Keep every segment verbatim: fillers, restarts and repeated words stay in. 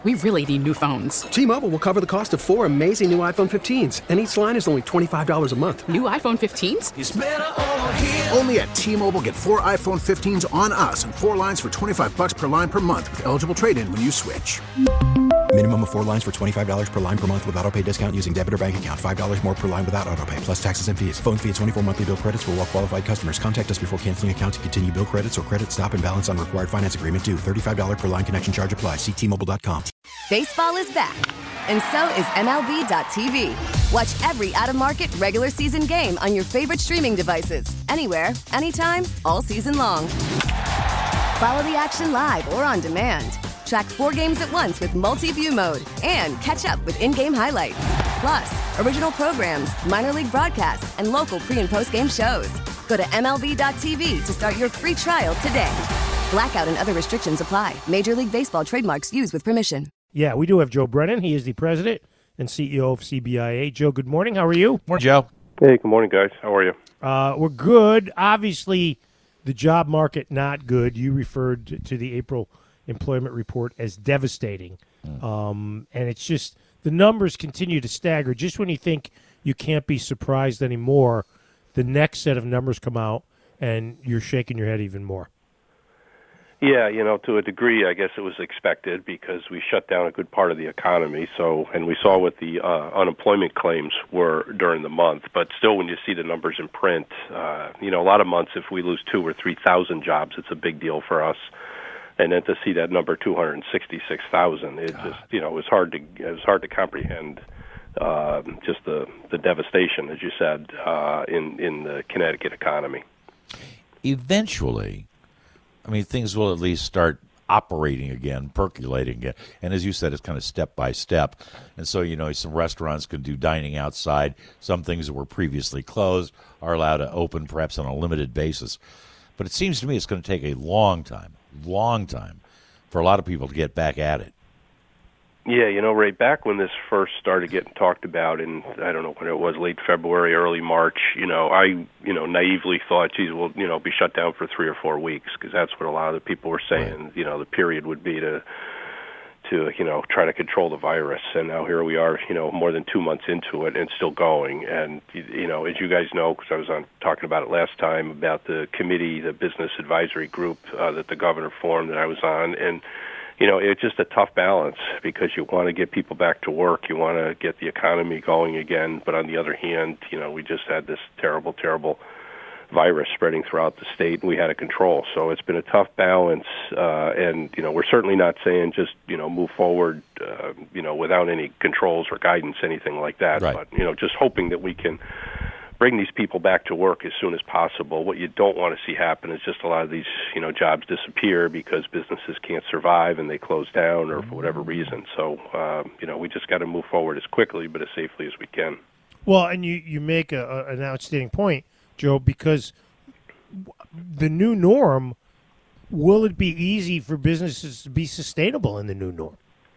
We really need new phones. T-Mobile will cover the cost of four amazing new iPhone fifteens, and each line is only twenty-five dollars a month. New iPhone fifteens? It's better over here. Only at T-Mobile, get four iPhone fifteens on us and four lines for twenty-five dollars per line per month with eligible trade-in when you switch. Minimum of four lines for twenty-five dollars per line per month with autopay discount using debit or bank account. five dollars more per line without autopay, plus taxes and fees. Phone fee at twenty-four monthly bill credits for well-qualified customers. Contact us before canceling account to continue bill credits or credit stop and balance on required finance agreement due. thirty-five dollars per line connection charge applies. See T Mobile dot com. Baseball is back, and so is M L B dot T V. Watch every out-of-market regular season game on your favorite streaming devices. Anywhere, anytime, all season long. Follow the action live or on demand. Track four games at once with multi-view mode and catch up with in-game highlights. Plus, original programs, minor league broadcasts, and local pre- and post-game shows. Go to M L B dot T V to start your free trial today. Blackout and other restrictions apply. Major League Baseball trademarks used with permission. Yeah, we do have Joe Brennan. He is the president and C E O of C B I A. Joe, good morning. How are you? Morning, Joe. Hey, good morning, guys. How are you? Uh, we're good. Obviously, the job market not good. You referred to the April employment report as devastating. Mm. Um, and it's just the numbers continue to stagger. Just when you think you can't be surprised anymore, the next set of numbers come out, and you're shaking your head even more. Yeah, you know, to a degree, I guess it was expected because we shut down a good part of the economy. So, and we saw what the uh, unemployment claims were during the month. But still, when you see the numbers in print, uh, you know, a lot of months, if we lose two or three thousand jobs, it's a big deal for us. And then to see that number two hundred sixty-six thousand, it just, you know, it was hard to it was hard to comprehend. Uh, just the the devastation, as you said, uh, in in the Connecticut economy. Eventually, I mean, things will at least start operating again, percolating again. And as you said, it's kind of step by step. And so, you know, some restaurants can do dining outside. Some things that were previously closed are allowed to open, perhaps on a limited basis. But it seems to me it's going to take a long time, long time for a lot of people to get back at it. Yeah, you know, Ray, back when this first started getting talked about in, I don't know when it was, late February, early March, you know, I, you know, naively thought, geez, we'll, you know, be shut down for three or four weeks because that's what a lot of the people were saying, right. You know, the period would be to, to, you know, try to control the virus. And now here we are, you know, more than two months into it and still going. And, you know, as you guys know, because I was on talking about it last time, about the committee, the business advisory group uh, that the governor formed that I was on, and you know, it's just a tough balance because you want to get people back to work, you want to get the economy going again, but on the other hand, you know, we just had this terrible, terrible virus spreading throughout the state, and we had to control. So it's been a tough balance, uh, and, you know, we're certainly not saying just, you know, move forward, uh, you know, without any controls or guidance, anything like that, right. But, you know, just hoping that we can bring these people back to work as soon as possible. What you don't want to see happen is just a lot of these, you know, jobs disappear because businesses can't survive and they close down or for whatever reason. So, uh, you know, we just got to move forward as quickly but as safely as we can. Well, and you, you make a, a, an outstanding point, Joe, because the new norm, will it be easy for businesses to be sustainable in the new norm?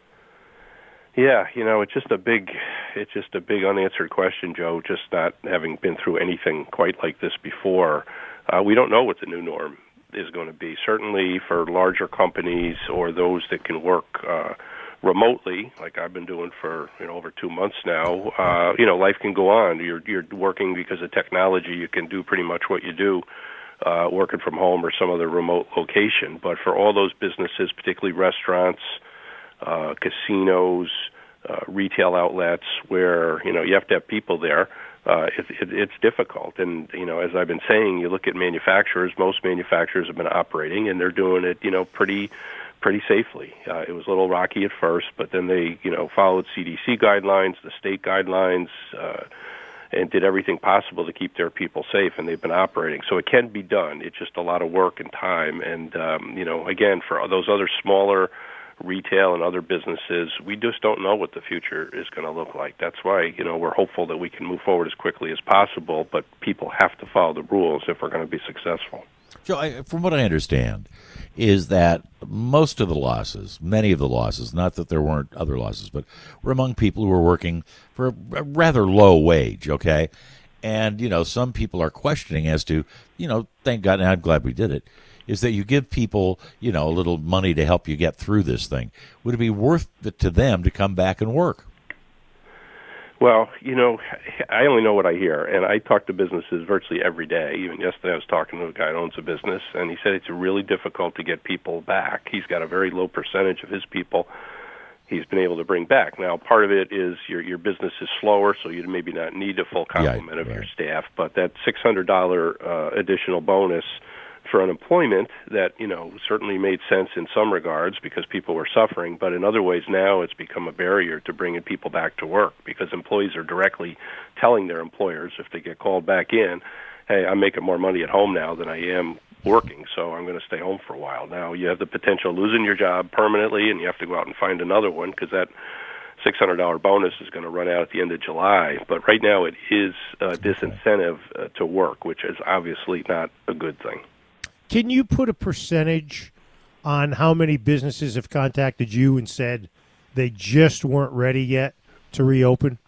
Yeah, you know, it's just a big, it's just a big unanswered question, Joe. Just not having been through anything quite like this before, uh, we don't know what the new norm is going to be. Certainly, for larger companies or those that can work uh, remotely, like I've been doing for you know over two months now, uh, you know, life can go on. You're you're working because of technology. You can do pretty much what you do. Uh, working from home or some other remote location. But for all those businesses, particularly restaurants, Uh, casinos, uh, retail outlets, where you know you have to have people there. Uh, it, it, it's difficult, and you know, as I've been saying, you look at manufacturers. Most manufacturers have been operating, and they're doing it, you know, pretty, pretty safely. Uh, it was a little rocky at first, but then they, you know, followed C D C guidelines, the state guidelines, uh, and did everything possible to keep their people safe, and they've been operating. So it can be done. It's just a lot of work and time, and um, you know, again, for those other smaller retail and other businesses, we just don't know what the future is going to look like. That's why, you know, we're hopeful that we can move forward as quickly as possible, but people have to follow the rules if we're going to be successful. Joe, I, from what I understand, is that most of the losses, many of the losses, not that there weren't other losses, but were among people who were working for a, a rather low wage, okay? And, you know, some people are questioning as to, you know, thank God, and I'm glad we did it, is that you give people, you know, a little money to help you get through this thing. Would it be worth it to them to come back and work? Well, you know, I only know what I hear, and I talk to businesses virtually every day. Even yesterday I was talking to a guy who owns a business, and he said it's really difficult to get people back. He's got a very low percentage of his people he's been able to bring back. Now, part of it is your your business is slower, so you maybe not need a full complement yeah, of right. your staff, but that six hundred dollars uh, additional bonus for unemployment that, you know, certainly made sense in some regards because people were suffering, but in other ways now it's become a barrier to bringing people back to work because employees are directly telling their employers if they get called back in, hey, I'm making more money at home now than I am working, so I'm going to stay home for a while. Now, you have the potential of losing your job permanently, and you have to go out and find another one because that six hundred dollars bonus is going to run out at the end of July. But right now it is a disincentive uh, to work, which is obviously not a good thing. Can you put a percentage on how many businesses have contacted you and said they just weren't ready yet to reopen?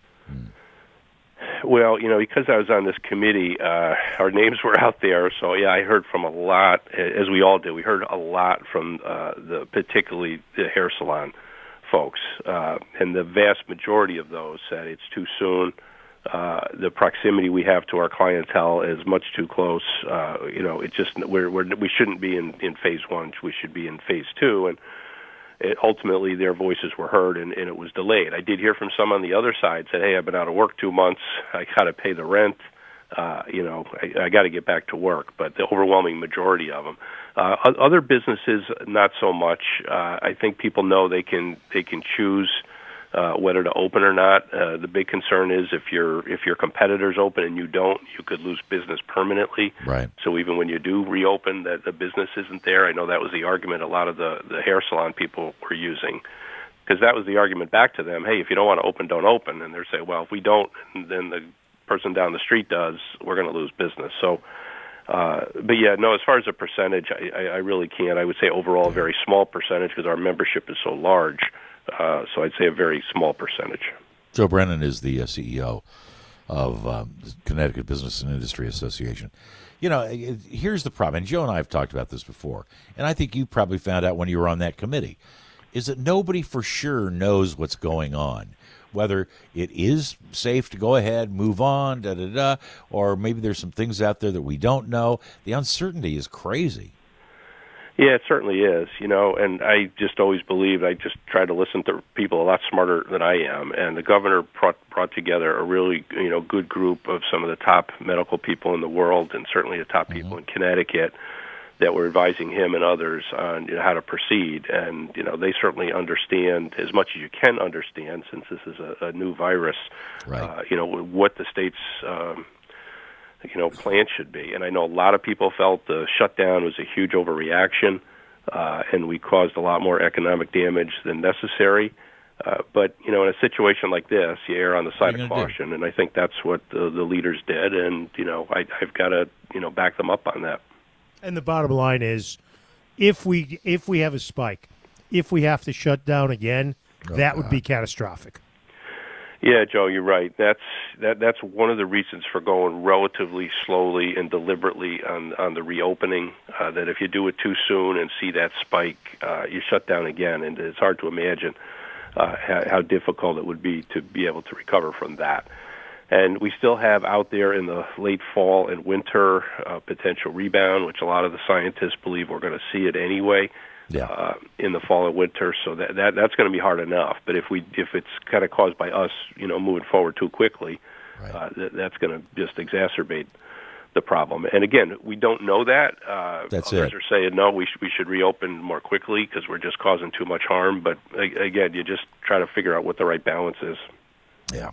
Well, you know, because I was on this committee, uh, our names were out there. So, yeah, I heard from a lot, as we all did. We heard a lot from uh, the particularly the hair salon folks. Uh, and the vast majority of those said it's too soon. Uh, the proximity we have to our clientele is much too close. Uh, you know, it just we're, we're we shouldn't be in, in phase one. We should be in phase two. And it, ultimately, their voices were heard, and, and it was delayed. I did hear from some on the other side said, "Hey, I've been out of work two months. I got to pay the rent. Uh, you know, I, I got to get back to work." But the overwhelming majority of them, uh, other businesses, not so much. Uh, I think people know they can they can choose. Uh, whether to open or not. Uh, the big concern is if your if your competitors open and you don't, you could lose business permanently. Right. So even when you do reopen, that the business isn't there. I know that was the argument a lot of the, the hair salon people were using, because that was the argument back to them. Hey, if you don't want to open, don't open. And they're saying, well, if we don't, then the person down the street does, we're going to lose business. So, uh, but yeah, no, as far as a percentage, I, I, I really can't. I would say overall a very small percentage because our membership is so large. Uh, so I'd say a very small percentage. Joe Brennan is the uh, C E O of um, Connecticut Business and Industry Association. You know, it, here's the problem, and Joe and I have talked about this before, and I think you probably found out when you were on that committee, is that nobody for sure knows what's going on, whether it is safe to go ahead, move on, da-da-da, or maybe there's some things out there that we don't know. The uncertainty is crazy. Yeah, it certainly is, you know, and I just always believed, I just try to listen to people a lot smarter than I am, and the governor brought, brought together a really, you know, good group of some of the top medical people in the world, and certainly the top people mm-hmm. in Connecticut that were advising him and others on, you know, how to proceed, and, you know, they certainly understand as much as you can understand, since this is a, a new virus, right. uh, you know, what the state's um, you know, plan should be. And I know a lot of people felt the shutdown was a huge overreaction, uh, and we caused a lot more economic damage than necessary. Uh, but, you know, in a situation like this, you err on the side of caution, do? and I think that's what the, the leaders did, and, you know, I, I've got to, you know, back them up on that. And the bottom line is, if we if we have a spike, if we have to shut down again, oh, that God. would be catastrophic. Yeah, Joe, you're right. That's that. That's one of the reasons for going relatively slowly and deliberately on on the reopening. Uh, that if you do it too soon and see that spike, uh, you shut down again, and it's hard to imagine uh, how, how difficult it would be to be able to recover from that. And we still have out there in the late fall and winter uh, potential rebound, which a lot of the scientists believe we're going to see it anyway. Yeah. Uh, in the fall and winter, so that, that that's going to be hard enough. But if we if it's kind of caused by us, you know, moving forward too quickly, right. uh, th- that's going to just exacerbate the problem. And again, we don't know that. Uh, that's others it. are saying no, we sh- we should reopen more quickly because we're just causing too much harm. But a- again, you just try to figure out what the right balance is. Yeah.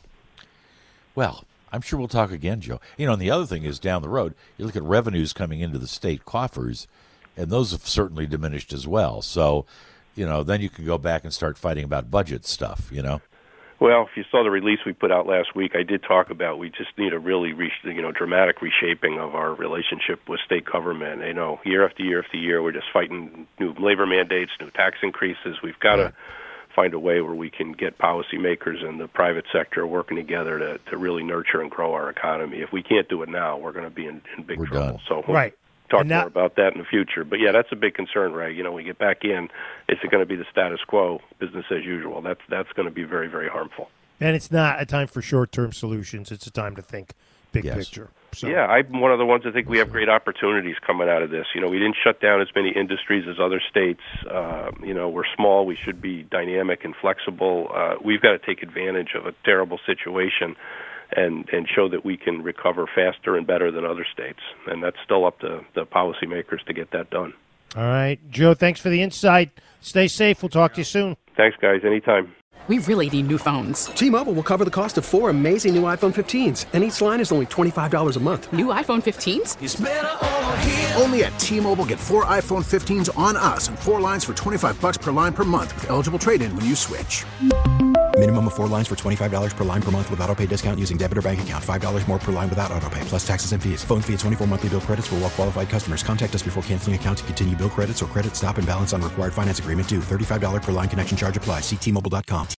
Well, I'm sure we'll talk again, Joe. You know, and the other thing is down the road, you look at revenues coming into the state coffers. And those have certainly diminished as well. So, you know, then you can go back and start fighting about budget stuff, you know? Well, if you saw the release we put out last week, I did talk about we just need a really, re- you know, dramatic reshaping of our relationship with state government. You know, year after year after year, we're just fighting new labor mandates, new tax increases. We've got Right. to find a way where we can get policymakers and the private sector working together to, to really nurture and grow our economy. If we can't do it now, we're going to be in, in big We're trouble. done. So right. talk And now- more about that in the future. But yeah, that's a big concern, Ray. You know, we get back in, is it going to be the status quo, business as usual? That's that's going to be very, very harmful. And it's not a time for short-term solutions. It's a time to think big Yes. picture. So. Yeah, I'm one of the ones that think we have great opportunities coming out of this. You know, we didn't shut down as many industries as other states. Uh, you know, we're small. We should be dynamic and flexible. Uh, we've got to take advantage of a terrible situation and, and show that we can recover faster and better than other states. And that's still up to the policymakers to get that done. All right. Joe, thanks for the insight. Stay safe. We'll talk to you soon. Thanks, guys. Anytime. We really need new phones. T-Mobile will cover the cost of four amazing new iPhone fifteens, and each line is only twenty-five dollars a month. New iPhone fifteens? Only at T-Mobile, get four iPhone fifteens on us and four lines for twenty-five bucks per line per month with eligible trade-in when you switch. Minimum of four lines for twenty-five dollars per line per month with autopay discount using debit or bank account. five dollars more per line without autopay, plus taxes and fees. Phone fee at twenty-four monthly bill credits for well-qualified customers. Contact us before canceling account to continue bill credits or credit stop and balance on required finance agreement due. thirty-five dollars per line connection charge applies. See T Mobile dot com.